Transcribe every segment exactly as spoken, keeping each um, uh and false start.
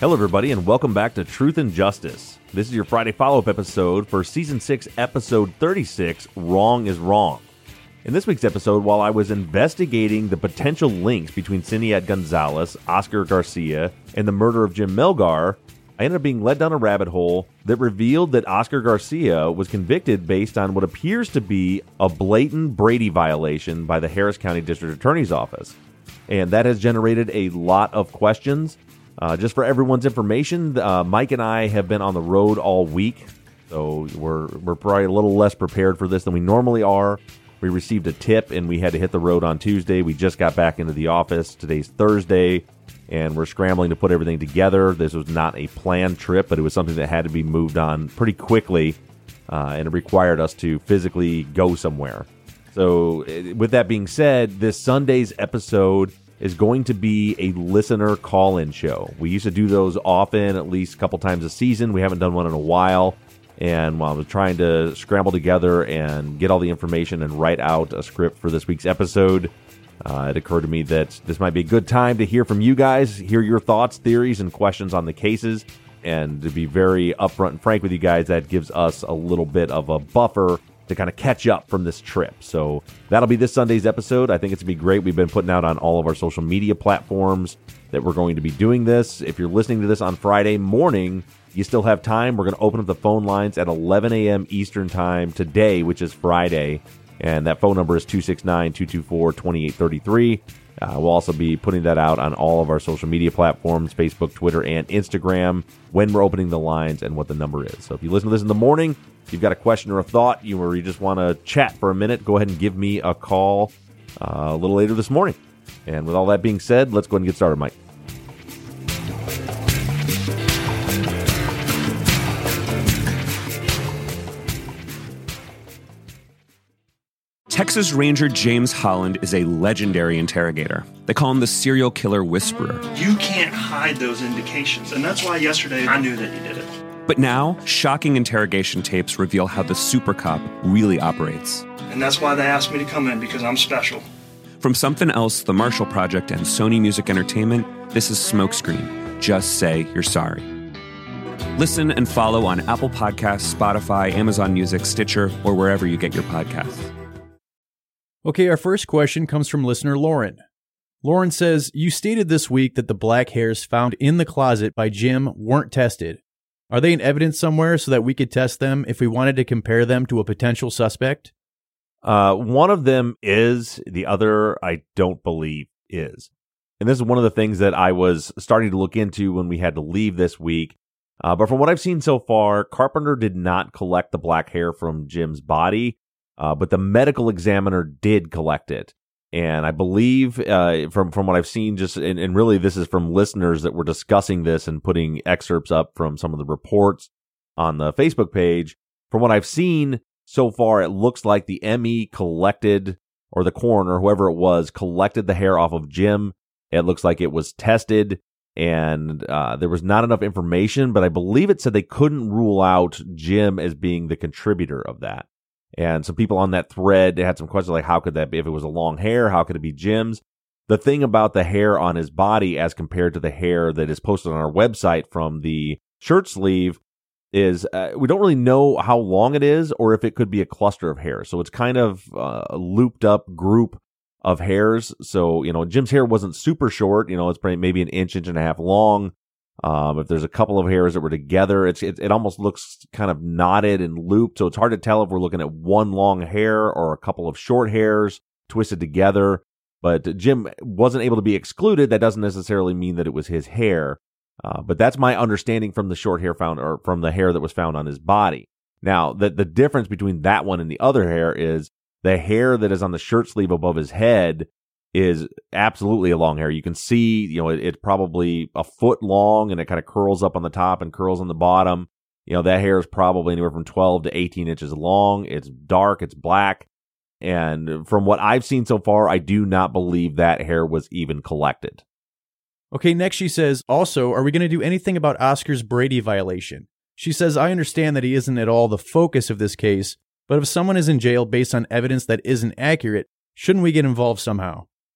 Hello, everybody, and welcome back to Truth and Justice. This is your Friday follow-up episode for Season six, Episode thirty-six, Wrong is Wrong. In this week's episode, while I was investigating the potential links between Cinead Gonzalez, Oscar Garcia, and the murder of Jim Melgar, I ended up being led down a rabbit hole that revealed that Oscar Garcia was convicted based on what appears to be a blatant Brady violation by the Harris County District Attorney's Office. And that has generated a lot of questions. Uh, just for everyone's information, uh, Mike and I have been on the road all week, so we're we're probably a little less prepared for this than we normally are. We received a tip, and we had to hit the road on Tuesday. We just got back into the office. Today's Thursday, and we're scrambling to put everything together. This was not a planned trip, but it was something that had to be moved on pretty quickly, uh, and it required us to physically go somewhere. So with that being said, this Sunday's episode is going to be a listener call-in show. We used to do those often, at least a couple times a season. We haven't done one in a while. And while I was trying to scramble together and get all the information and write out a script for this week's episode, uh, it occurred to me that this might be a good time to hear from you guys, hear your thoughts, theories, and questions on the cases. And to be very upfront and frank with you guys, that gives us a little bit of a buffer to kind of catch up from this trip. So that'll be this Sunday's episode. I think it's going to be great. We've been putting out on all of our social media platforms that we're going to be doing this. If you're listening to this on Friday morning, you still have time. We're going to open up the phone lines at eleven a.m. Eastern Time today, which is Friday. And that phone number is two six nine, two two four, two eight three three. Uh, we'll also be putting that out on all of our social media platforms, Facebook, Twitter, and Instagram, when we're opening the lines and what the number is. So if you listen to this in the morning, if you've got a question or a thought, you or you just want to chat for a minute, go ahead and give me a call uh, a little later this morning. And with all that being said, let's go ahead and get started, Mike. Texas Ranger James Holland is a legendary interrogator. They call him the serial killer whisperer. You can't hide those indications, and that's why yesterday I knew that he did it. But now, shocking interrogation tapes reveal how the super cop really operates. And that's why they asked me to come in, because I'm special. From Something Else, The Marshall Project, and Sony Music Entertainment, this is Smokescreen. Just say you're sorry. Listen and follow on Apple Podcasts, Spotify, Amazon Music, Stitcher, or wherever you get your podcasts. Okay, our first question comes from listener Lauren. Lauren says, you stated this week that the black hairs found in the closet by Jim weren't tested. Are they in evidence somewhere so that we could test them if we wanted to compare them to a potential suspect? Uh, one of them is, the other I don't believe is. And this is one of the things that I was starting to look into when we had to leave this week. Uh, but from what I've seen so far, Carpenter did not collect the black hair from Jim's body. Uh, but the medical examiner did collect it. And I believe uh, from, from what I've seen, just and, and really this is from listeners that were discussing this and putting excerpts up from some of the reports on the Facebook page. From what I've seen so far, it looks like the M E collected, or the coroner, whoever it was, collected the hair off of Jim. It looks like it was tested, and uh, there was not enough information, but I believe it said they couldn't rule out Jim as being the contributor of that. And some people on that thread, they had some questions like, how could that be? If it was a long hair, how could it be Jim's? The thing about the hair on his body as compared to the hair that is posted on our website from the shirt sleeve is uh, we don't really know how long it is or if it could be a cluster of hairs. So it's kind of uh, a looped up group of hairs. So, you know, Jim's hair wasn't super short. You know, it's probably maybe an inch, inch and a half long. Um, if there's a couple of hairs that were together, it's, it, it almost looks kind of knotted and looped. So it's hard to tell if we're looking at one long hair or a couple of short hairs twisted together. But Jim wasn't able to be excluded. That doesn't necessarily mean that it was his hair. Uh, but that's my understanding from the short hair found, or from the hair that was found on his body. Now, the, the difference between that one and the other hair is the hair that is on the shirt sleeve above his head is absolutely a long hair. You can see, you know, it, it's probably a foot long, and it kind of curls up on the top and curls on the bottom. You know, that hair is probably anywhere from twelve to eighteen inches long. It's dark, it's black. And from what I've seen so far, I do not believe that hair was even collected. Okay, next she says, also, are we going to do anything about Oscar's Brady violation? She says, I understand that he isn't at all the focus of this case, but if someone is in jail based on evidence that isn't accurate, shouldn't we get involved somehow?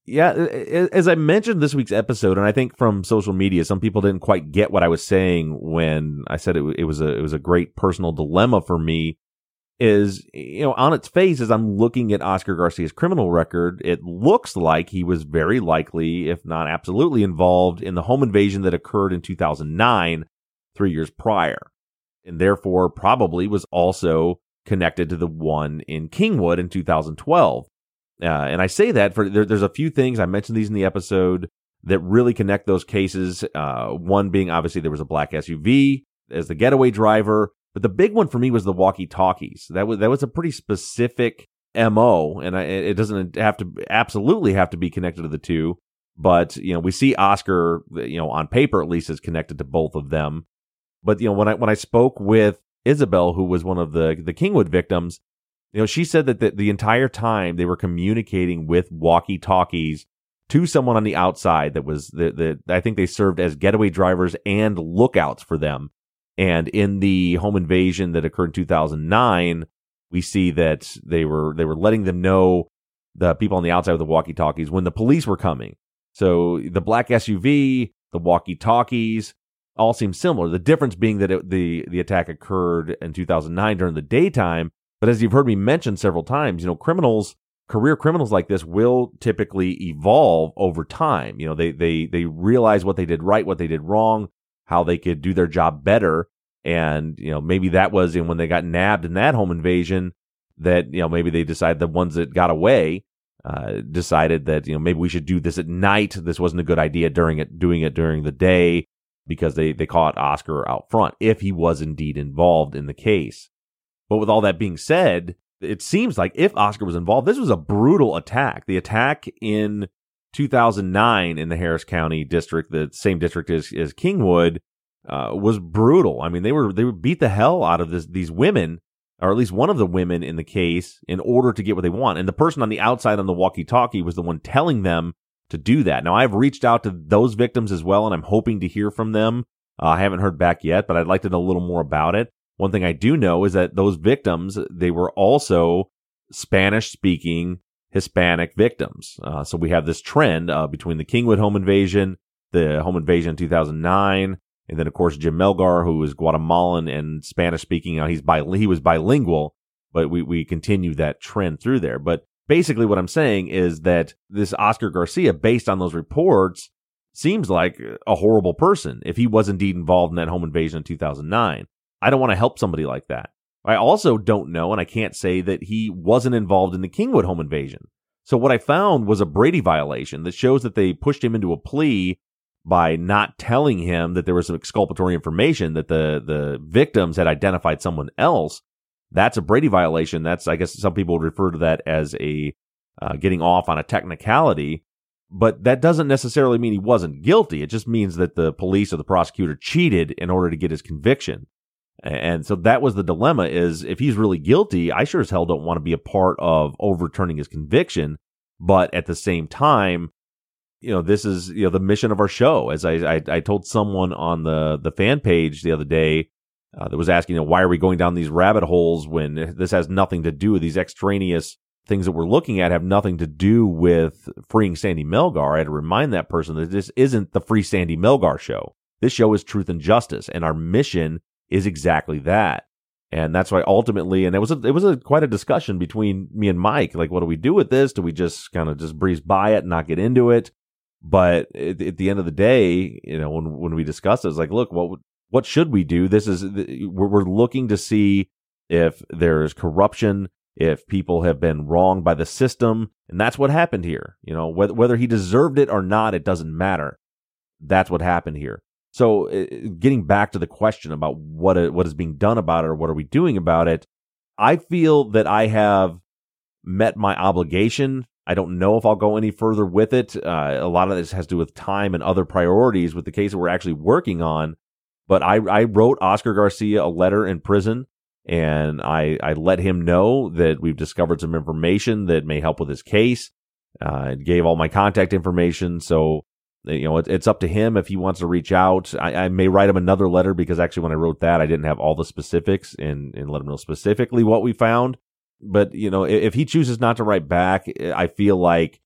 Yeah, as I mentioned this week's episode, and I think from social media, some people didn't quite get what I was saying when I said it, it was a it was a great personal dilemma for me. Is, you know, on its face, as I'm looking at Oscar Garcia's criminal record, it looks like he was very likely, if not absolutely, involved in the home invasion that occurred in two thousand nine, three years prior, and therefore probably was also connected to the one in Kingwood in two thousand twelve. Uh, and I say that for there, there's a few things, I mentioned these in the episode, that really connect those cases. Uh, one being, obviously, there was a black S U V as the getaway driver. But the big one for me was the walkie-talkies. That was that was a pretty specific M O, and I, it doesn't have to absolutely have to be connected to the two. But you know, we see Oscar, you know, on paper at least, is connected to both of them. But you know, when I when I spoke with Isabel, who was one of the the Kingwood victims, you know, she said that the, the entire time they were communicating with walkie-talkies to someone on the outside that was the the I think they served as getaway drivers and lookouts for them. And in the home invasion that occurred in two thousand nine, we see that they were they were letting them know, the people on the outside of the walkie-talkies, when the police were coming. So the black S U V, the walkie-talkies, all seem similar. The difference being that it, the the attack occurred in two thousand nine during the daytime. But as you've heard me mention several times, you know, criminals, career criminals like this will typically evolve over time. You know, they they they realize what they did right, what they did wrong, how they could do their job better. And, you know, maybe that was in when they got nabbed in that home invasion that, you know, maybe they decided the ones that got away uh, decided that, you know, maybe we should do this at night. This wasn't a good idea during it, doing it during the day, because they, they caught Oscar out front if he was indeed involved in the case. But with all that being said, it seems like if Oscar was involved, this was a brutal attack. The attack in two thousand nine in the Harris County district, the same district as, as Kingwood, uh, was brutal. I mean, they were they would beat the hell out of this, these women, or at least one of the women in the case, in order to get what they want. And the person on the outside on the walkie-talkie was the one telling them to do that. Now, I've reached out to those victims as well, and I'm hoping to hear from them. Uh, I haven't heard back yet, but I'd like to know a little more about it. One thing I do know is that those victims, they were also Spanish-speaking Hispanic victims. Uh, so we have this trend uh, between the Kingwood home invasion, the home invasion in two thousand nine, and then, of course, Jim Melgar, who is Guatemalan and Spanish-speaking. You know, he's bi- he was bilingual, but we, we continue that trend through there. But basically what I'm saying is that this Oscar Garcia, based on those reports, seems like a horrible person if he was indeed involved in that home invasion in two thousand nine. I don't want to help somebody like that. I also don't know, and I can't say that he wasn't involved in the Kingwood home invasion. So what I found was a Brady violation that shows that they pushed him into a plea by not telling him that there was some exculpatory information, that the, the victims had identified someone else. That's a Brady violation. That's, I guess some people would refer to that as a uh, getting off on a technicality. But that doesn't necessarily mean he wasn't guilty. It just means that the police or the prosecutor cheated in order to get his conviction. And so that was the dilemma, is if he's really guilty, I sure as hell don't want to be a part of overturning his conviction. But at the same time, you know, this is, you know, the mission of our show. As I, I, I told someone on the, the fan page the other day uh, that was asking, you know, why are we going down these rabbit holes when this has nothing to do with these extraneous things that we're looking at, have nothing to do with freeing Sandy Melgar. I had to remind that person that this isn't the Free Sandy Melgar show. This show is Truth and Justice, and our mission is exactly that. And that's why ultimately, and it was a, it was a quite a discussion between me and Mike, like, what do we do with this? Do we just kind of just breeze by it and not get into it? But at, at the end of the day, you know, when when we discussed it, it's like, look, what what should we do? This is, we're, we're looking to see if there's corruption, if people have been wronged by the system, and that's what happened here. You know, whether whether he deserved it or not, it doesn't matter. That's what happened here. So uh, getting back to the question about what uh, what is being done about it, or what are we doing about it, I feel that I have met my obligation. I don't know if I'll go any further with it. Uh, a lot of this has to do with time and other priorities with the case that we're actually working on. But I, I wrote Oscar Garcia a letter in prison, and I, I let him know that we've discovered some information that may help with his case. Uh, it gave all my contact information, so you know, it, it's up to him if he wants to reach out. I, I may write him another letter, because actually when I wrote that, I didn't have all the specifics and, and let him know specifically what we found. But, you know, if he chooses not to write back, I feel like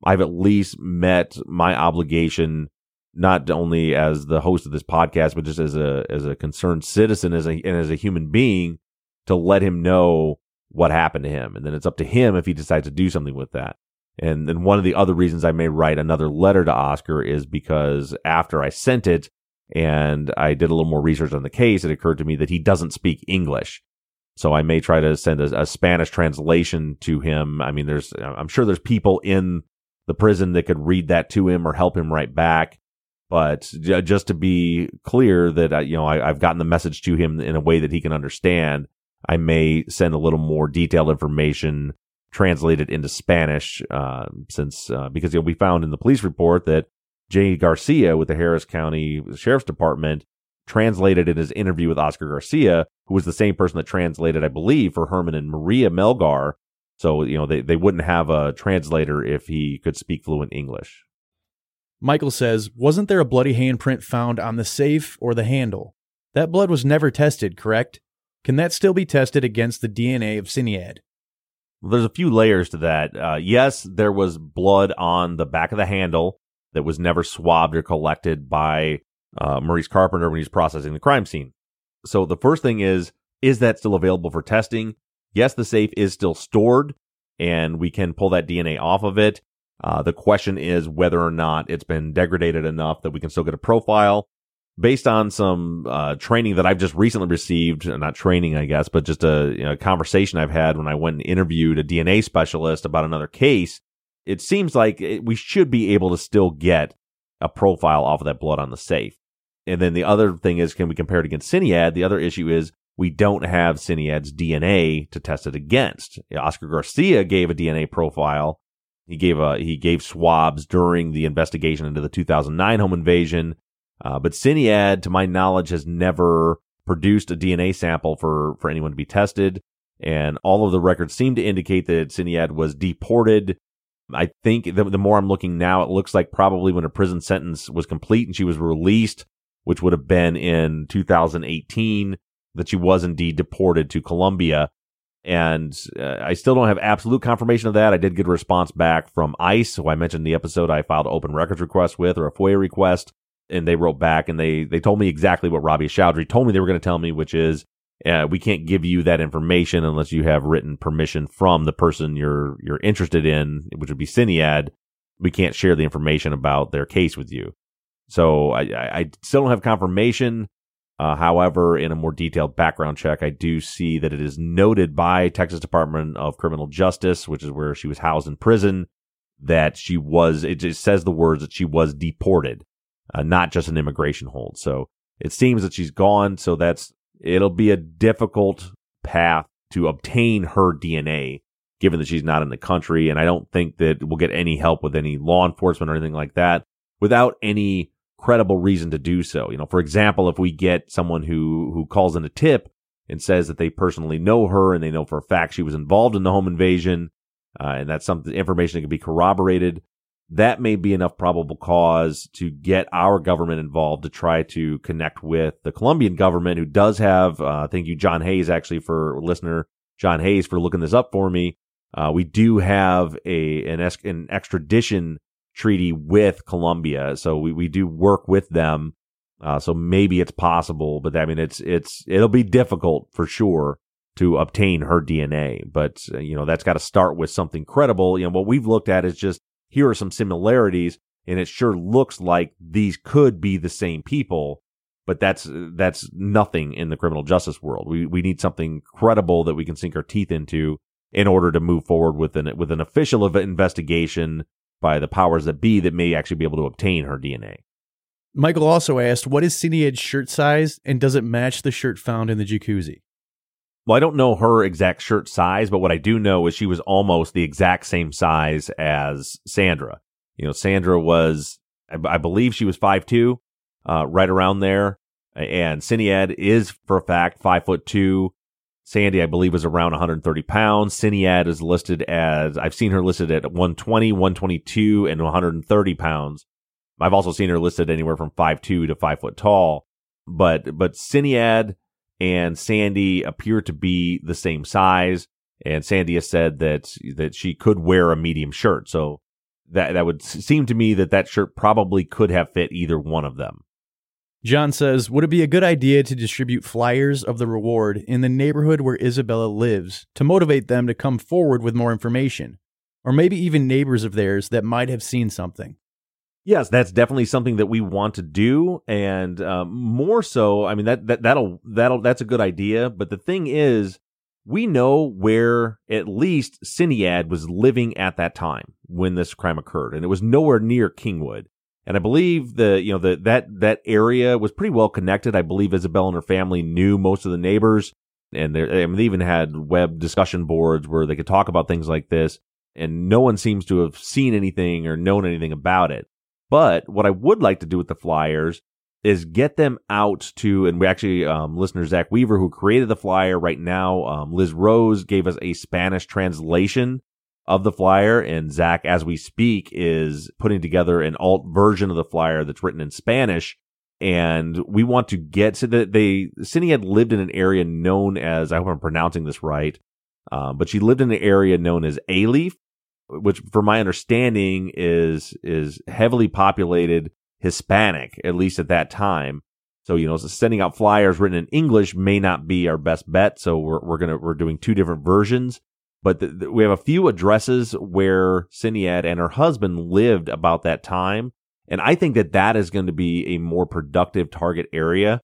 I've at least met my obligation, not only as the host of this podcast, but just as a as a concerned citizen, as a and as a human being, to let him know what happened to him. And then it's up to him if he decides to do something with that. And then one of the other reasons I may write another letter to Oscar is because after I sent it and I did a little more research on the case, it occurred to me that he doesn't speak English. So I may try to send a, a Spanish translation to him. I mean, there's, I'm sure there's people in the prison that could read that to him or help him write back. But j- just to be clear that, I, you know, I, I've gotten the message to him in a way that he can understand, I may send a little more detailed information translated into Spanish, uh, since, uh, because you know, we found in the police report that Jay Garcia with the Harris County Sheriff's Department translated in his interview with Oscar Garcia, who was the same person that translated, I believe, for Herman and Maria Melgar. So, you know, they, they wouldn't have a translator if he could speak fluent English. Michael says, wasn't there a bloody handprint found on the safe or the handle? That blood was never tested, correct? Can that still be tested against the D N A of Syniad? Well, there's a few layers to that. Uh, yes, there was blood on the back of the handle that was never swabbed or collected by uh, Maurice Carpenter when he's processing the crime scene. So the first thing is, is that still available for testing? Yes, the safe is still stored, and we can pull that D N A off of it. Uh, the question is whether or not it's been degraded enough that we can still get a profile. Based on some uh, training that I've just recently received, not training, I guess, but just a, you know, conversation I've had when I went and interviewed a D N A specialist about another case, it seems like it, we should be able to still get a profile off of that blood on the safe. And then the other thing is, can we compare it against Syniad? The other issue is we don't have Syniad's D N A to test it against. Oscar Garcia gave a D N A profile. He gave a he gave swabs during the investigation into the two thousand nine home invasion. Uh, but Syniad, to my knowledge, has never produced a D N A sample for, for anyone to be tested. And all of the records seem to indicate that Syniad was deported. I think the, the more I'm looking now, it looks like probably when her prison sentence was complete and she was released, which would have been in two thousand eighteen, that she was indeed deported to Colombia. And uh, I still don't have absolute confirmation of that. I did get a response back from ICE, who I mentioned in the episode I filed an open records request with, or a FOIA request. And they wrote back and they, they told me exactly what Rabia Chaudhry told me they were going to tell me, which is, uh, we can't give you that information unless you have written permission from the person you're, you're interested in, which would be Syniad. We can't share the information about their case with you. So I, I, I still don't have confirmation. Uh, however, in a more detailed background check, I do see that it is noted by Texas Department of Criminal Justice, which is where she was housed in prison, that she was, it just says the words that she was deported. Uh, not just an immigration hold. So it seems that she's gone. So that's, it'll be a difficult path to obtain her D N A, given that she's not in the country. And I don't think that we'll get any help with any law enforcement or anything like that without any credible reason to do so. You know, for example, if we get someone who, who calls in a tip and says that they personally know her and they know for a fact she was involved in the home invasion, uh, and that's something, information that can be corroborated, that may be enough probable cause to get our government involved to try to connect with the Colombian government, who does have, uh, thank you, John Hayes, actually, for listener John Hayes, for looking this up for me. Uh, we do have a an, es- an extradition treaty with Colombia, so we, we do work with them. Uh, so maybe it's possible, but I mean, it's it's it'll be difficult for sure to obtain her D N A. But uh, you know, that's got to start with something credible. You know, what we've looked at is just, here are some similarities, and it sure looks like these could be the same people, but that's that's nothing in the criminal justice world. We we need something credible that we can sink our teeth into in order to move forward with an with an official investigation by the powers that be that may actually be able to obtain her D N A. Michael also asked, what is Syniad's shirt size, and does it match the shirt found in the jacuzzi? Well, I don't know her exact shirt size, but what I do know is she was almost the exact same size as Sandra. You know, Sandra was, I, I believe she was five two, uh, right around there. And Syniad is, for a fact, five foot two. Sandy, I believe, is around one hundred thirty pounds. Syniad is listed as, I've seen her listed at one twenty, one twenty-two, and one hundred thirty pounds. I've also seen her listed anywhere from five two to five foot tall. But, but Syniad and Sandy appear to be the same size, and Sandy has said that that she could wear a medium shirt. So that that would seem to me that that shirt probably could have fit either one of them. John says, would it be a good idea to distribute flyers of the reward in the neighborhood where Isabella lives to motivate them to come forward with more information? Or maybe even neighbors of theirs that might have seen something? Yes, that's definitely something that we want to do, and um, more so, I mean, that, that, that'll, that'll, that's a good idea, but the thing is, we know where at least Cinead was living at that time when this crime occurred, and it was nowhere near Kingwood. And I believe the you know the that that area was pretty well connected. I believe Isabel and her family knew most of the neighbors, and I mean, they even had web discussion boards where they could talk about things like this. And no one seems to have seen anything or known anything about it. But what I would like to do with the flyers is get them out to, and we actually, um, listener Zach Weaver, who created the flyer right now, um, Liz Rose gave us a Spanish translation of the flyer, and Zach, as we speak, is putting together an alt version of the flyer that's written in Spanish. And we want to get to the, they, Cindy had lived in an area known as, I hope I'm pronouncing this right, uh, but she lived in an area known as Alief, which, from my understanding, is is heavily populated Hispanic, at least at that time. So, you know, so sending out flyers written in English may not be our best bet. So we're we're gonna we're doing two different versions. But the, the, we have a few addresses where Cinead and her husband lived about that time. And I think that that is going to be a more productive target area.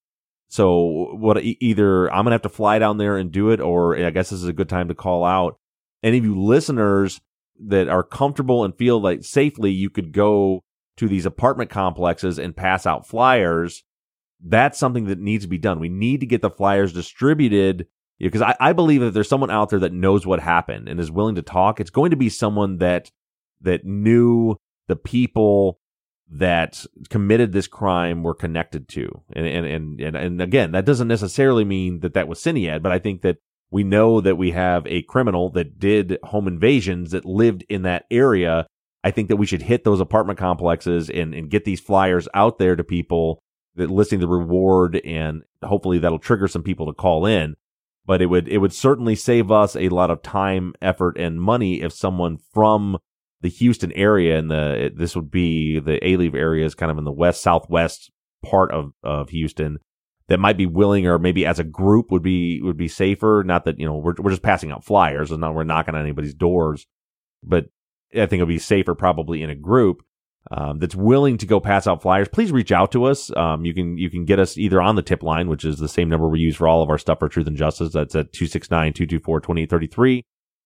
So what either I'm going to have to fly down there and do it, or I guess this is a good time to call out any of you listeners that are comfortable and feel like safely you could go to these apartment complexes and pass out flyers. That's something that needs to be done. We need to get the flyers distributed, because I, I believe that there's someone out there that knows what happened and is willing to talk. It's going to be someone that that knew the people that committed this crime were connected to. And and and and, and again, that doesn't necessarily mean that that was Cinead, but I think that we know that we have a criminal that did home invasions that lived in that area. I think that we should hit those apartment complexes and, and get these flyers out there to people that listing the reward, and hopefully that'll trigger some people to call in. But it would it would certainly save us a lot of time, effort, and money if someone from the Houston area, and the this would be the Alief area, is kind of in the west southwest part of, of Houston, that might be willing, or maybe as a group would be would be safer. Not that, you know, we're we're just passing out flyers and not we're knocking on anybody's doors, but I think it'll be safer probably in a group um, that's willing to go pass out flyers. Please reach out to us. Um, you can you can get us either on the tip line, which is the same number we use for all of our stuff for Truth and Justice. That's at two six nine, two two four, two eight three three.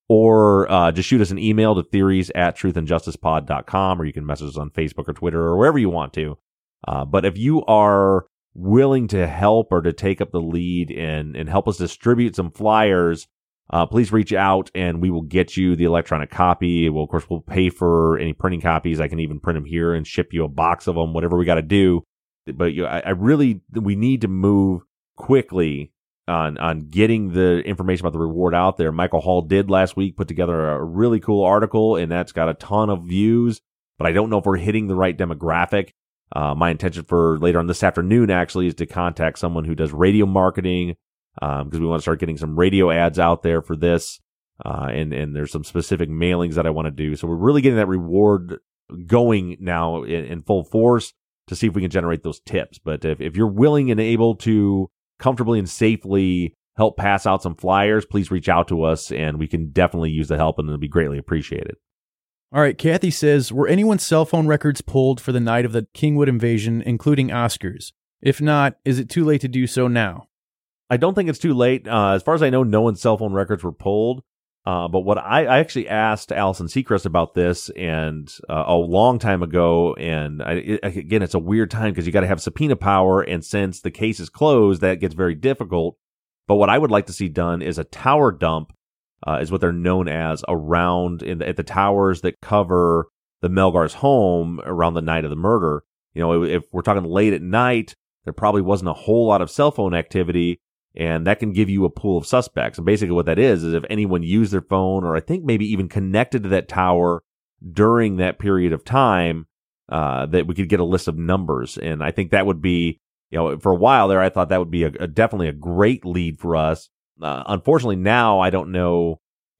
Or uh, just shoot us an email to theories at truth and justice pod dot com, or you can message us on Facebook or Twitter or wherever you want to. Uh, but if you are willing to help or to take up the lead and, and help us distribute some flyers, uh, please reach out and we will get you the electronic copy. Well, of course, we'll pay for any printing copies. I can even print them here and ship you a box of them, whatever we got to do. But you know, I, I really, we need to move quickly on on getting the information about the reward out there. Michael Hall did last week put together a really cool article, and that's got a ton of views, but I don't know if we're hitting the right demographic. Uh, my intention for later on this afternoon actually is to contact someone who does radio marketing, um, because we want to start getting some radio ads out there for this. Uh, and, and there's some specific mailings that I want to do. So we're really getting that reward going now in, in full force to see if we can generate those tips. But if, if you're willing and able to comfortably and safely help pass out some flyers, please reach out to us and we can definitely use the help, and it'll be greatly appreciated. All right, Kathy says, were anyone's cell phone records pulled for the night of the Kingwood invasion, including Oscar's? If not, is it too late to do so now? I don't think it's too late. Uh, as far as I know, no one's cell phone records were pulled. Uh, but what I, I actually asked Allison Seacrest about this and uh, a long time ago, and I, it, again, it's a weird time because you got to have subpoena power, and since the case is closed, that gets very difficult. But what I would like to see done is a tower dump, uh, is what they're known as, around in the, at the towers that cover the Melgar's home around the night of the murder. You know, if we're talking late at night, there probably wasn't a whole lot of cell phone activity, and that can give you a pool of suspects. And basically what that is, is if anyone used their phone, or I think maybe even connected to that tower during that period of time, uh, that we could get a list of numbers. And I think that would be, you know, for a while there, I thought that would be a, a definitely a great lead for us. Uh, unfortunately, now I don't know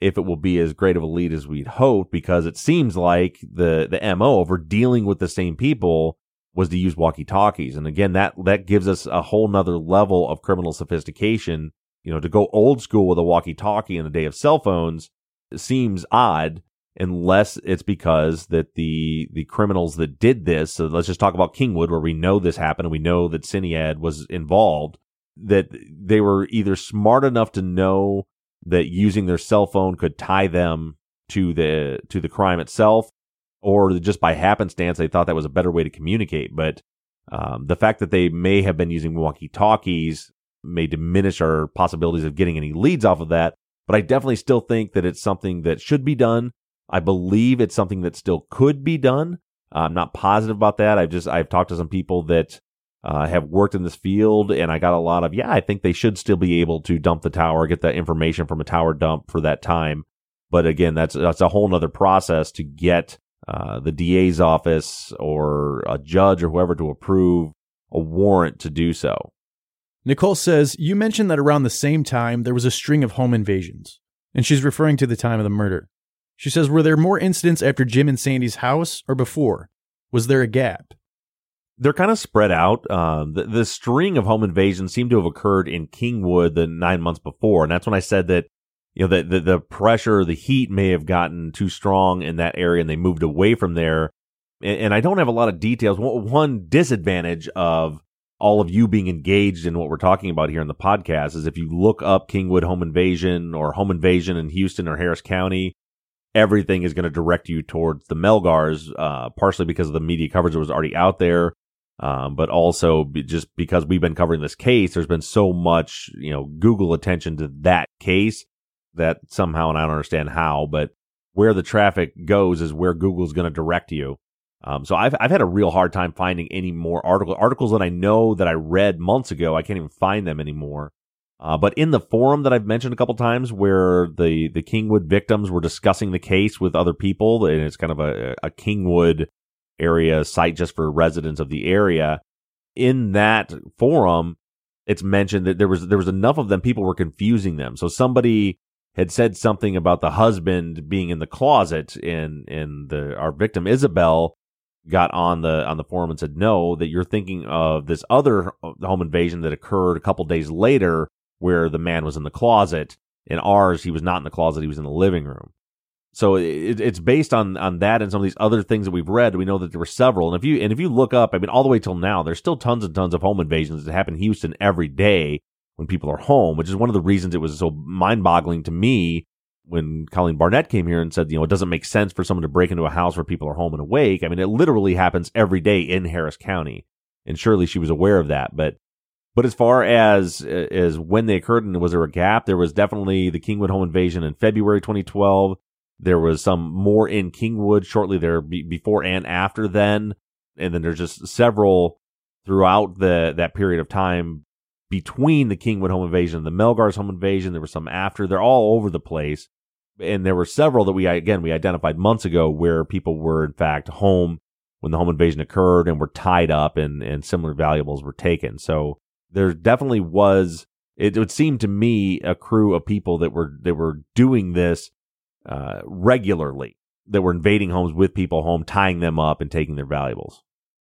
if it will be as great of a lead as we'd hoped, because it seems like the, the M O over dealing with the same people was to use walkie-talkies. And again, that, that gives us a whole nother level of criminal sophistication. You know, to go old school with a walkie-talkie in the day of cell phones seems odd, unless it's because that the the criminals that did this, so let's just talk about Kingwood, where we know this happened and we know that Syniad was involved, that they were either smart enough to know that using their cell phone could tie them to the to the crime itself, or just by happenstance they thought that was a better way to communicate. But um, the fact that they may have been using walkie-talkies may diminish our possibilities of getting any leads off of that. But I definitely still think that it's something that should be done. I believe it's something that still could be done. I'm not positive about that. I've just I've talked to some people that uh, have worked in this field, and I got a lot of, yeah, I think they should still be able to dump the tower, get that information from a tower dump for that time. But again, that's that's a whole nother process to get uh, the D A's office or a judge or whoever to approve a warrant to do so. Nicole says, you mentioned that around the same time there was a string of home invasions, and she's referring to the time of the murder. She says, were there more incidents after Jim and Sandy's house or before? Was there a gap? They're kind of spread out. Um, the, the string of home invasions seemed to have occurred in Kingwood the nine months before. And that's when I said that, you know, the, the, the pressure, the heat may have gotten too strong in that area and they moved away from there. And, and I don't have a lot of details. One, one disadvantage of all of you being engaged in what we're talking about here in the podcast is if you look up Kingwood home invasion or home invasion in Houston or Harris County, everything is going to direct you towards the Melgars, uh, partially because of the media coverage that was already out there, um, but also be just because we've been covering this case. There's been so much, you know, Google attention to that case that somehow, and I don't understand how, but where the traffic goes is where Google's going to direct you. Um, so I've I've had a real hard time finding any more article articles that I know that I read months ago. I can't even find them anymore. Uh, but in the forum that I've mentioned a couple times where the, the Kingwood victims were discussing the case with other people, and it's kind of a, a Kingwood area site just for residents of the area, in that forum, it's mentioned that there was there was enough of them, people were confusing them. So somebody had said something about the husband being in the closet, and, and the our victim, Isabel, got on the on the forum and said, no, that you're thinking of this other home invasion that occurred a couple days later, where the man was in the closet. In ours, he was not in the closet, he was in the living room. So it, it's based on, on that and some of these other things that we've read. We know that there were several. And if you and if you look up, I mean, all the way till now, there's still tons and tons of home invasions that happen in Houston every day when people are home, which is one of the reasons it was so mind-boggling to me when Colleen Barnett came here and said, you know, it doesn't make sense for someone to break into a house where people are home and awake. I mean, it literally happens every day in Harris County. And surely she was aware of that. But But as far as as when they occurred and was there a gap, there was definitely the Kingwood home invasion in February twenty twelve. There was some more in Kingwood shortly there be, before and after then. And then there's just several throughout the that period of time between the Kingwood home invasion and the Melgars home invasion. There were some after. They're all over the place. And there were several that we, again, we identified months ago where people were, in fact, home when the home invasion occurred and were tied up and, and similar valuables were taken. So there definitely was, it would seem to me, a crew of people that were that were doing this uh, regularly, that were invading homes with people home, tying them up and taking their valuables.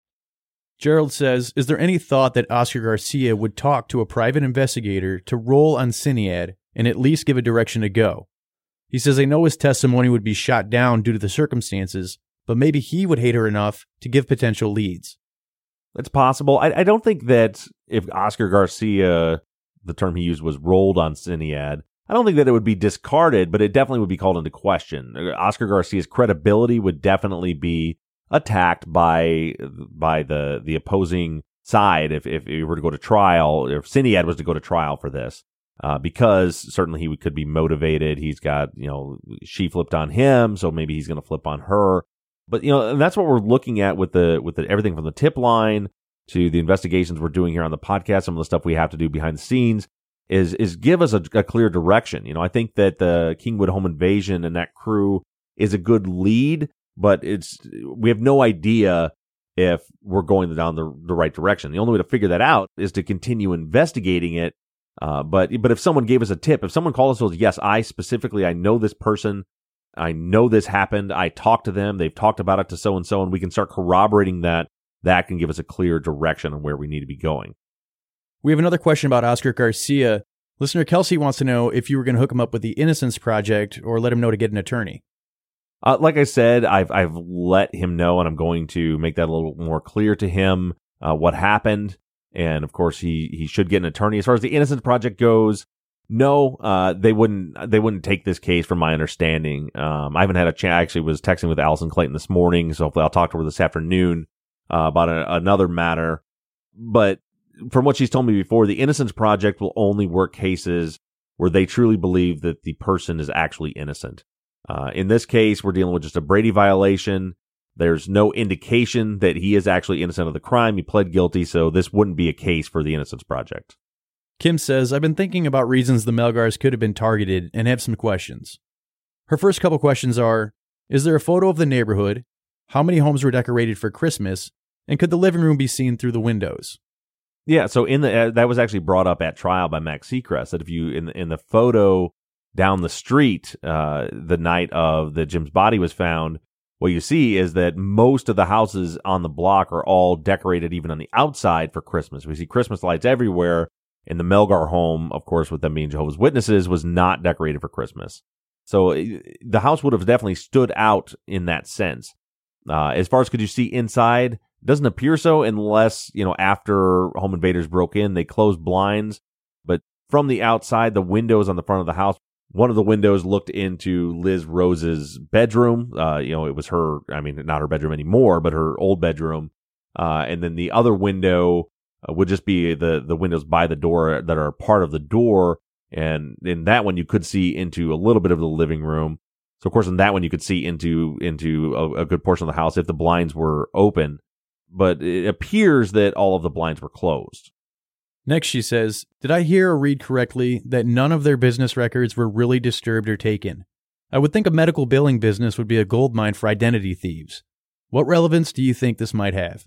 Gerald says, is there any thought that Oscar Garcia would talk to a private investigator to roll on Syniad and at least give a direction to go? He says, I know his testimony would be shot down due to the circumstances, but maybe he would hate her enough to give potential leads. That's possible. I, I don't think that if Oscar Garcia, the term he used was rolled on Syniad, I don't think that it would be discarded, but it definitely would be called into question. Oscar Garcia's credibility would definitely be attacked by by the the opposing side if if he were to go to trial, if Syniad was to go to trial for this, uh, because certainly he would, could be motivated. He's got, you know, she flipped on him, so maybe he's going to flip on her. But, you know, and that's what we're looking at with the with the, everything from the tip line to the investigations we're doing here on the podcast, some of the stuff we have to do behind the scenes, is is give us a, a clear direction. You know, I think that the Kingwood home invasion and that crew is a good lead, but it's we have no idea if we're going down the, the right direction. The only way to figure that out is to continue investigating it Uh, but but if someone gave us a tip, if someone called us and says, yes, I specifically, I know this person, I know this happened, I talked to them, they've talked about it to so-and-so, and we can start corroborating that, that can give us a clear direction on where we need to be going. We have another question about Oscar Garcia. Listener Kelsey wants to know if you were going to hook him up with the Innocence Project or let him know to get an attorney. Uh, like I said, I've I've let him know, and I'm going to make that a little more clear to him uh, what happened. And of course, he he should get an attorney. As far as the Innocence Project goes, no, uh, they wouldn't they wouldn't take this case, from my understanding. Um, I haven't had a chance. I actually was texting with Allison Clayton this morning, so hopefully I'll talk to her this afternoon uh, about a, another matter. But from what she's told me before, the Innocence Project will only work cases where they truly believe that the person is actually innocent. Uh, in this case, we're dealing with just a Brady violation. There's no indication that he is actually innocent of the crime. He pled guilty, so this wouldn't be a case for the Innocence Project. Kim says, I've been thinking about reasons the Melgars could have been targeted and have some questions. Her first couple questions are, is there a photo of the neighborhood? How many homes were decorated for Christmas? And could the living room be seen through the windows? Yeah, so in the uh, that was actually brought up at trial by Max Seacrest, that if you, in, in the photo down the street uh, the night of that Jim's body was found, what you see is that most of the houses on the block are all decorated even on the outside for Christmas. We see Christmas lights everywhere, and the Melgar home, of course, with them being Jehovah's Witnesses, was not decorated for Christmas. So the house would have definitely stood out in that sense. Uh, as far as could you see inside, it doesn't appear so unless, you know, after home invaders broke in, they closed blinds. But from the outside, the windows on the front of the house, one of the windows looked into Liz Rose's bedroom. Uh, you know, it was her, I mean, not her bedroom anymore, but her old bedroom. Uh, and then the other window uh, would just be the, the windows by the door that are part of the door. And in that one, you could see into a little bit of the living room. So, of course, in that one, you could see into into a, a good portion of the house if the blinds were open. But it appears that all of the blinds were closed. Next, she says, did I hear or read correctly that none of their business records were really disturbed or taken? I would think a medical billing business would be a goldmine for identity thieves. What relevance do you think this might have?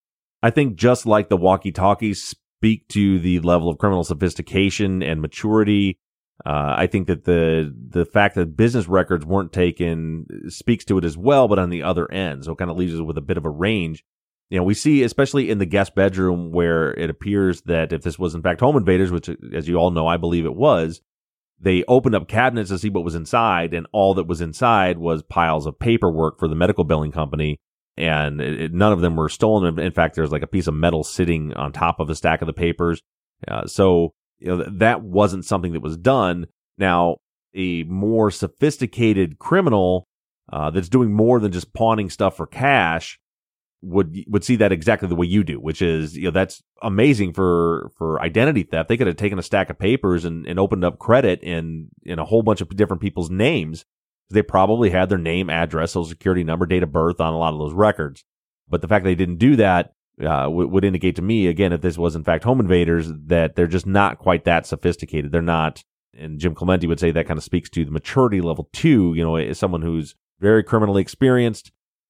I think just like the walkie-talkies speak to the level of criminal sophistication and maturity, uh, I think that the the fact that business records weren't taken speaks to it as well, but on the other end. So it kind of leaves us with a bit of a range. You know, we see, especially in the guest bedroom, where it appears that if this was in fact home invaders, which, as you all know, I believe it was, they opened up cabinets to see what was inside, and all that was inside was piles of paperwork for the medical billing company, and it, it, none of them were stolen. In fact, there's like a piece of metal sitting on top of a stack of the papers. Uh, so, you know, that wasn't something that was done. Now, a more sophisticated criminal uh, that's doing more than just pawning stuff for cash would would see that exactly the way you do, which is, you know, that's amazing for for identity theft. They could have taken a stack of papers and, and opened up credit in in a whole bunch of different people's names. They probably had their name, address, social security number, date of birth on a lot of those records. But the fact they didn't do that uh, w- would indicate to me, again, if this was in fact home invaders, that they're just not quite that sophisticated. They're not, and Jim Clemente would say that kind of speaks to the maturity level too. You know, as someone who's very criminally experienced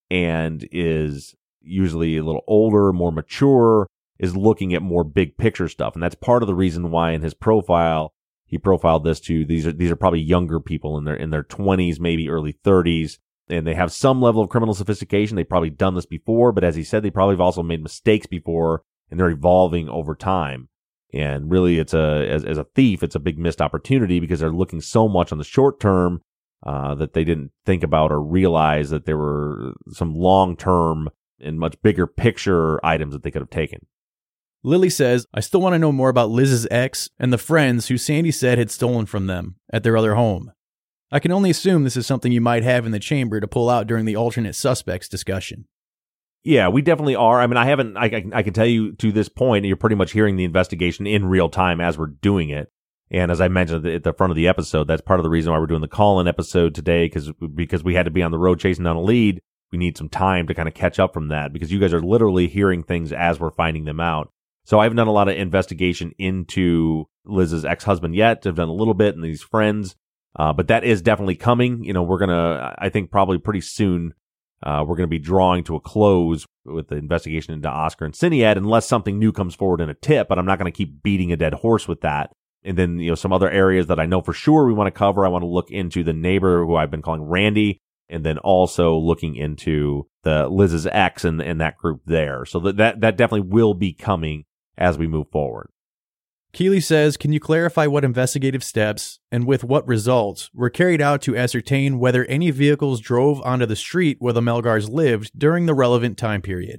and is usually a little older, more mature, is looking at more big picture stuff. And that's part of the reason why in his profile, he profiled this to, these are, these are probably younger people in their, in their twenties, maybe early thirties. And they have some level of criminal sophistication. They've probably done this before, but as he said, they probably have also made mistakes before, and they're evolving over time. And really, it's a, as, as a thief, it's a big missed opportunity because they're looking so much on the short term, uh, that they didn't think about or realize that there were some long term and much bigger picture items that they could have taken. Lily says, I still want to know more about Liz's ex and the friends who Sandy said had stolen from them at their other home. I can only assume this is something you might have in the chamber to pull out during the alternate suspects discussion. Yeah, we definitely are. I mean, I haven't, I, I can tell you to this point, you're pretty much hearing the investigation in real time as we're doing it. And as I mentioned at the front of the episode, that's part of the reason why we're doing the call-in episode today, because because we had to be on the road chasing down a lead. We need some time to kind of catch up from that, because you guys are literally hearing things as we're finding them out. So I haven't done a lot of investigation into Liz's ex-husband yet. I've done a little bit in these friends, uh, but that is definitely coming. You know, we're going to, I think probably pretty soon, uh, we're going to be drawing to a close with the investigation into Oscar and Syniad, unless something new comes forward in a tip, but I'm not going to keep beating a dead horse with that. And then, you know, some other areas that I know for sure we want to cover. I want to look into the neighbor who I've been calling Randy, and then also looking into the Liz's ex and, and that group there. So that, that, that definitely will be coming as we move forward. Keeley says, can you clarify what investigative steps and with what results were carried out to ascertain whether any vehicles drove onto the street where the Melgars lived during the relevant time period?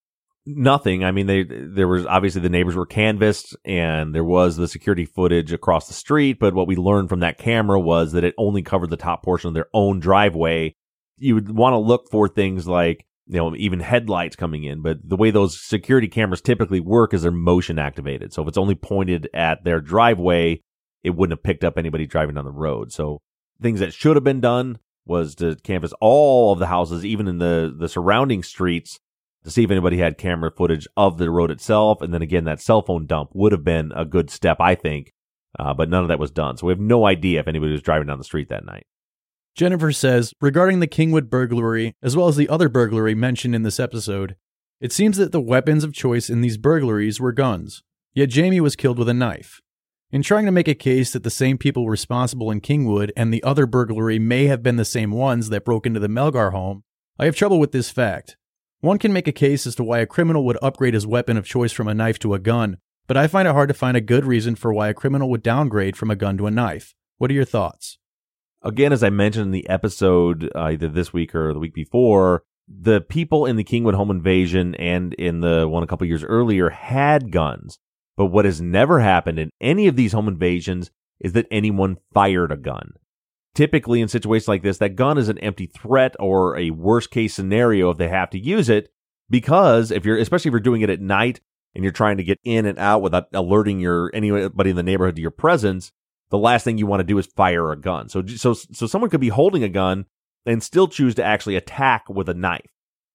Nothing. I mean, they there was obviously the neighbors were canvassed and there was the security footage across the street. But what we learned from that camera was that it only covered the top portion of their own driveway. You would want to look for things like, you know, even headlights coming in. But the way those security cameras typically work is they're motion activated. So if it's only pointed at their driveway, it wouldn't have picked up anybody driving down the road. So things that should have been done was to canvass all of the houses, even in the, the surrounding streets, to see if anybody had camera footage of the road itself. And then again, that cell phone dump would have been a good step, I think. Uh, but none of that was done. So we have no idea if anybody was driving down the street that night. Jennifer says, regarding the Kingwood burglary, as well as the other burglary mentioned in this episode, it seems that the weapons of choice in these burglaries were guns, yet Jamie was killed with a knife. In trying to make a case that the same people responsible in Kingwood and the other burglary may have been the same ones that broke into the Melgar home, I have trouble with this fact. One can make a case as to why a criminal would upgrade his weapon of choice from a knife to a gun, but I find it hard to find a good reason for why a criminal would downgrade from a gun to a knife. What are your thoughts? Again, as I mentioned in the episode, uh, either this week or the week before, the people in the Kingwood home invasion and in the one a couple years earlier had guns. But what has never happened in any of these home invasions is that anyone fired a gun. Typically, in situations like this, that gun is an empty threat or a worst-case scenario if they have to use it, because if you're, especially if you're doing it at night and you're trying to get in and out without alerting your anybody in the neighborhood to your presence, the last thing you want to do is fire a gun. So, so, so someone could be holding a gun and still choose to actually attack with a knife.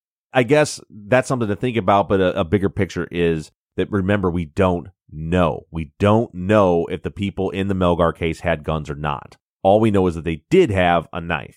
I guess that's something to think about, but a, a bigger picture is that, remember, we don't know. We don't know if the people in the Melgar case had guns or not. All we know is that they did have a knife.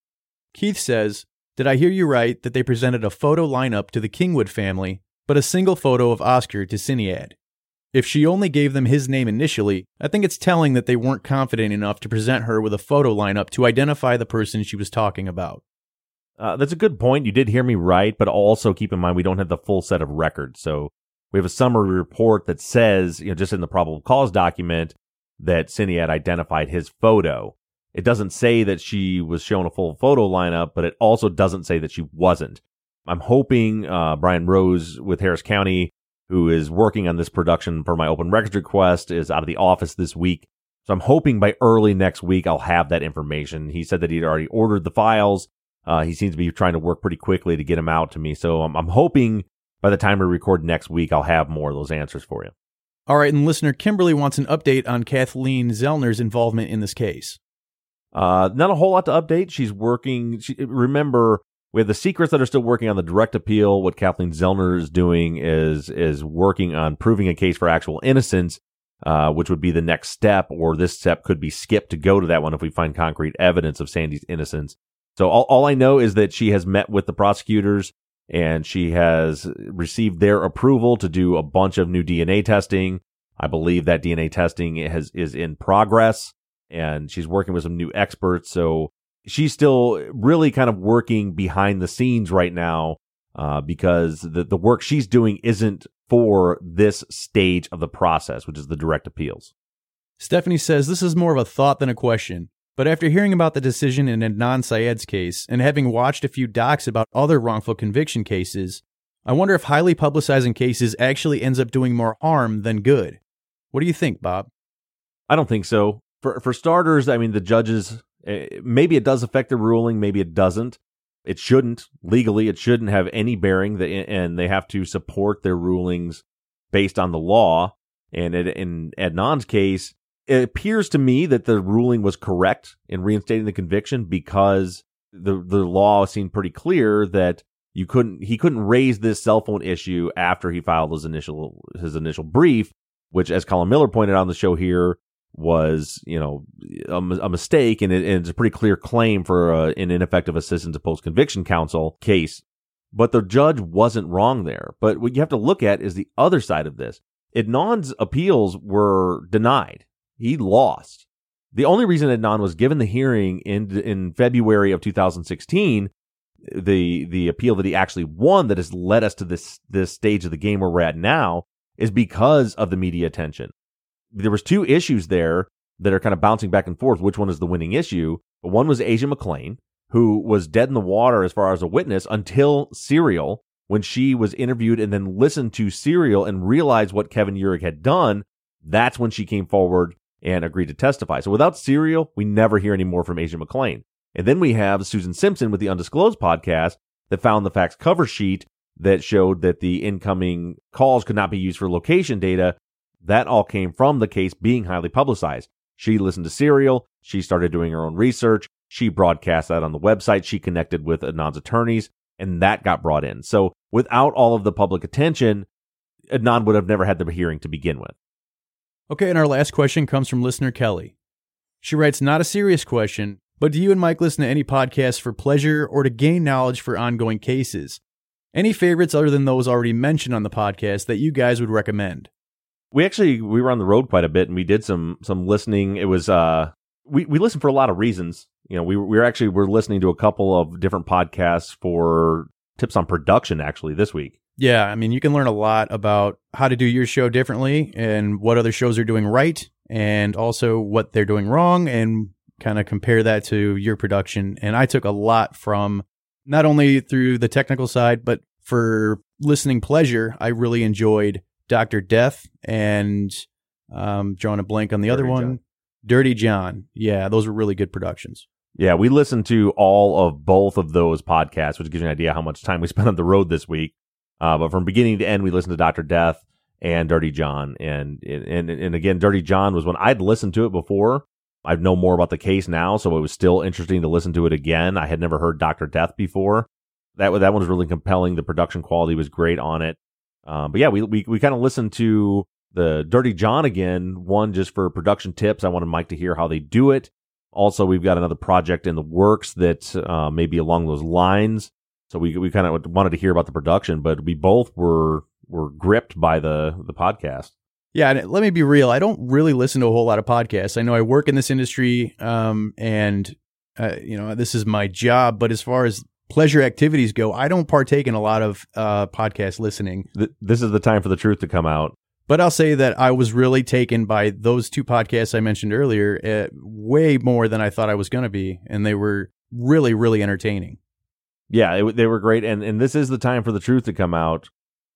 Keith says, did I hear you right that they presented a photo lineup to the Kingwood family, but a single photo of Oscar to Sinead? If she only gave them his name initially, I think it's telling that they weren't confident enough to present her with a photo lineup to identify the person she was talking about. Uh, that's a good point. You did hear me right, but also keep in mind we don't have the full set of records. So we have a summary report that says, you know, just in the probable cause document, that Sinead identified his photo. It doesn't say that she was shown a full photo lineup, but it also doesn't say that she wasn't. I'm hoping uh, Brian Rose with Harris County, who is working on this production for my open records request, is out of the office this week. So I'm hoping by early next week I'll have that information. He said that he'd already ordered the files. Uh, he seems to be trying to work pretty quickly to get them out to me. So I'm, I'm hoping by the time we record next week, I'll have more of those answers for you. All right, and listener Kimberly wants an update on Kathleen Zellner's involvement in this case. Uh, not a whole lot to update. She's working. She, remember, we have the secrets that are still working on the direct appeal. What Kathleen Zellner is doing is is working on proving a case for actual innocence, uh, which would be the next step, or this step could be skipped to go to that one if we find concrete evidence of Sandy's innocence. So all, all I know is that she has met with the prosecutors and she has received their approval to do a bunch of new D N A testing. I believe that D N A testing has is in progress, and she's working with some new experts. So she's still really kind of working behind the scenes right now, uh, because the, the work she's doing isn't for this stage of the process, which is the direct appeals. Stephanie says this is more of a thought than a question. But after hearing about the decision in Adnan Syed's case and having watched a few docs about other wrongful conviction cases, I wonder if highly publicizing cases actually ends up doing more harm than good. What do you think, Bob? I don't think so. For for starters, I mean, the judges, maybe it does affect the ruling, maybe it doesn't. It shouldn't. Legally, it shouldn't have any bearing, and they have to support their rulings based on the law. And in Adnan's case, it appears to me that the ruling was correct in reinstating the conviction because the the law seemed pretty clear that you couldn't he couldn't raise this cell phone issue after he filed his initial his initial brief, which, as Colin Miller pointed out on the show here, was, you know, a, a mistake, and, it, and it's a pretty clear claim for a, an ineffective assistance of post-conviction counsel case. But the judge wasn't wrong there. But what you have to look at is the other side of this. Adnan's appeals were denied. he lost. The only reason Adnan was given the hearing in in February of two thousand sixteen, the the appeal that he actually won that has led us to this this stage of the game where we're at now, is because of the media attention. There was two issues there that are kind of bouncing back and forth. Which one is the winning issue? One was Asia McClain, who was dead in the water as far as a witness until Serial, when she was interviewed and then listened to Serial and realized what Kevin Uhrig had done. That's when she came forward and agreed to testify. So without Serial, we never hear any more from Asia McClain. And then we have Susan Simpson with the Undisclosed podcast that found the facts cover sheet that showed that the incoming calls could not be used for location data. That all came from the case being highly publicized. She listened to Serial. She started doing her own research. She broadcast that on the website. She connected with Adnan's attorneys, and that got brought in. So without all of the public attention, Adnan would have never had the hearing to begin with. Okay, and our last question comes from listener Kelly. She writes, not a serious question, but do you and Mike listen to any podcasts for pleasure or to gain knowledge for ongoing cases? Any favorites other than those already mentioned on the podcast that you guys would recommend? We actually, we were on the road quite a bit, and we did some some listening. It was, uh, we, we listened for a lot of reasons. You know, we, we were actually, we're listening to a couple of different podcasts for tips on production, actually, this week. Yeah, I mean, you can learn a lot about how to do your show differently and what other shows are doing right, and also what they're doing wrong, and kind of compare that to your production. And I took a lot from not only through the technical side, but for listening pleasure, I really enjoyed Doctor Death and um, drawing a blank on the Dirty other one, John. Dirty John. Yeah, those were really good productions. Yeah, we listened to all of both of those podcasts, which gives you an idea how much time we spent on the road this week. Uh, but from beginning to end, we listened to Doctor Death and Dirty John. And, and, and again, Dirty John was when I'd listened to it before. I know more about the case now, so it was still interesting to listen to it again. I had never heard Doctor Death before. That, that one was really compelling. The production quality was great on it. Um, but yeah, we we, we kind of listened to the Dirty John again, one just for production tips. I wanted Mike to hear how they do it. Also, we've got another project in the works that uh, may be along those lines. So we we kind of wanted to hear about the production, but we both were were gripped by the the podcast. Yeah, and let me be real. I don't really listen to a whole lot of podcasts. I know I work in this industry, um, and uh, you know, this is my job. But as far as pleasure activities go, I don't partake in a lot of uh, podcast listening. Th- this is the time for the truth to come out. But I'll say that I was really taken by those two podcasts I mentioned earlier, uh, way more than I thought I was going to be, and they were really, really entertaining. Yeah, it, they were great, and and this is the time for the truth to come out.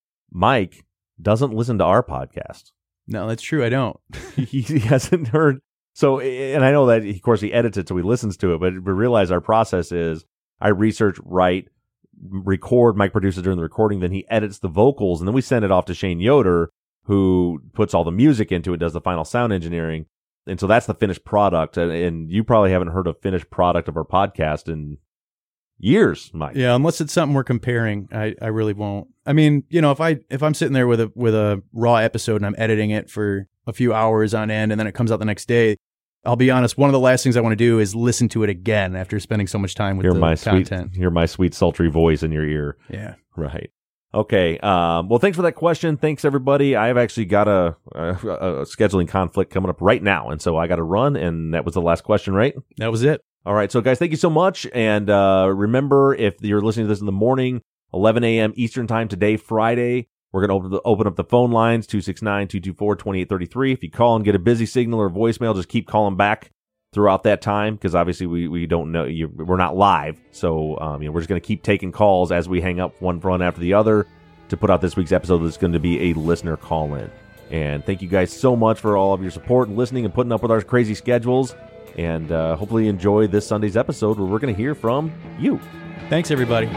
Mike doesn't listen to our podcast. No, that's true. I don't. he, he hasn't heard. So, and I know that, of course, he edits it, so he listens to it, but we realize our process is I research, write, record, Mike produces during the recording, then he edits the vocals, and then we send it off to Shane Yoder, who puts all the music into it, does the final sound engineering. And so that's the finished product. And, and you probably haven't heard a finished product of our podcast in years, Mike. Yeah, unless it's something we're comparing, I, I really won't. I mean, you know, if I if I'm sitting there with a with a raw episode and I'm editing it for a few hours on end and then it comes out the next day, I'll be honest, one of the last things I want to do is listen to it again after spending so much time with hear the my content. Sweet, hear my sweet, sultry voice in your ear. Yeah. Right. Okay. Um, well, thanks for that question. Thanks, everybody. I've actually got a, a, a scheduling conflict coming up right now, and so I got to run, and that was the last question, right? That was it. All right. So, guys, thank you so much. And uh, remember, if you're listening to this in the morning, eleven a.m. Eastern Time today, Friday, we're going to open, the, open up the phone lines, two six nine, two two four, two eight three three. If you call and get a busy signal or voicemail, just keep calling back throughout that time, because obviously we, we don't know, you, we're not live. So, um, you know, we're just going to keep taking calls as we hang up one run after the other to put out this week's episode that's going to be a listener call-in. And thank you guys so much for all of your support and listening and putting up with our crazy schedules. And uh, hopefully you enjoy this Sunday's episode where we're going to hear from you. Thanks, everybody.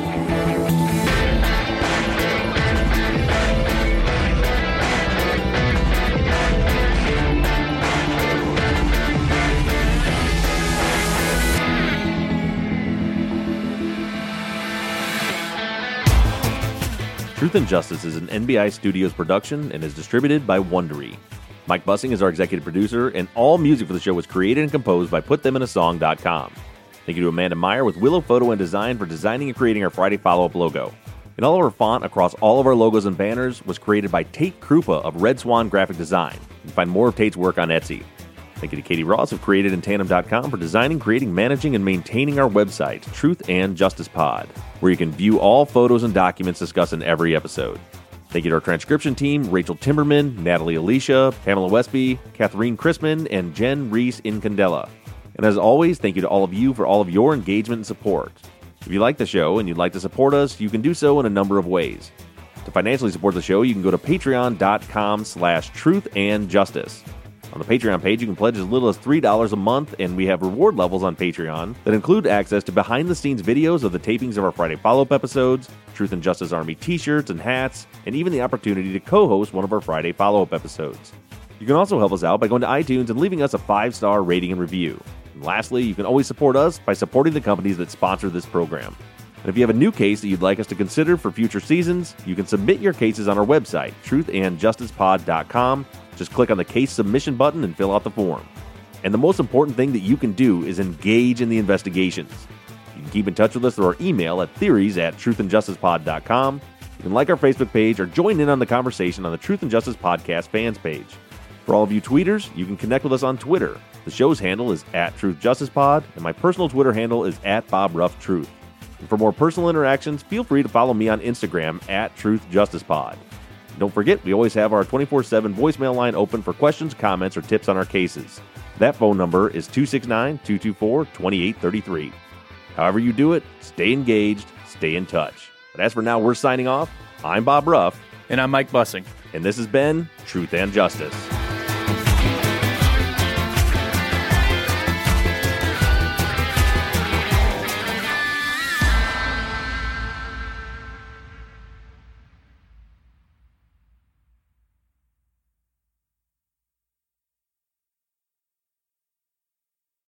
Truth and Justice is an N B I Studios production and is distributed by Wondery. Mike Bussing is our executive producer, and all music for the show was created and composed by put them in a song dot com. Thank you to Amanda Meyer with Willow Photo and Design for designing and creating our Friday follow-up logo. And all of our font across all of our logos and banners was created by Tate Krupa of Red Swan Graphic Design. You can find more of Tate's work on Etsy. Thank you to Katie Ross of created in tandem dot com for designing, creating, managing, and maintaining our website, Truth and Justice Pod, where you can view all photos and documents discussed in every episode. Thank you to our transcription team, Rachel Timberman, Natalie Alicia, Pamela Westby, Catherine Chrisman, and Jen Reese Incandela. And as always, thank you to all of you for all of your engagement and support. If you like the show and you'd like to support us, you can do so in a number of ways. To financially support the show, you can go to patreon.com slash truth and justice. On the Patreon page, you can pledge as little as three dollars a month, and we have reward levels on Patreon that include access to behind-the-scenes videos of the tapings of our Friday follow-up episodes, Truth and Justice Army t-shirts and hats, and even the opportunity to co-host one of our Friday follow-up episodes. You can also help us out by going to iTunes and leaving us a five-star rating and review. And lastly, you can always support us by supporting the companies that sponsor this program. And if you have a new case that you'd like us to consider for future seasons, you can submit your cases on our website, truth and justice pod dot com. Just click on the case submission button and fill out the form. And the most important thing that you can do is engage in the investigations. You can keep in touch with us through our email at theories at truth and justice pod dot com. You can like our Facebook page or join in on the conversation on the Truth and Justice Podcast fans page. For all of you tweeters, you can connect with us on Twitter. The show's handle is at Truth Justice Pod, and my personal Twitter handle is at Bob Ruff Truth. And for more personal interactions, feel free to follow me on Instagram at Truth Justice Pod. Don't forget, we always have our twenty-four seven voicemail line open for questions, comments, or tips on our cases. That phone number is two six nine, two two four, two eight three three. However you do it, stay engaged, stay in touch. But as for now, we're signing off. I'm Bob Ruff. And I'm Mike Bussing. And this has been Truth and Justice.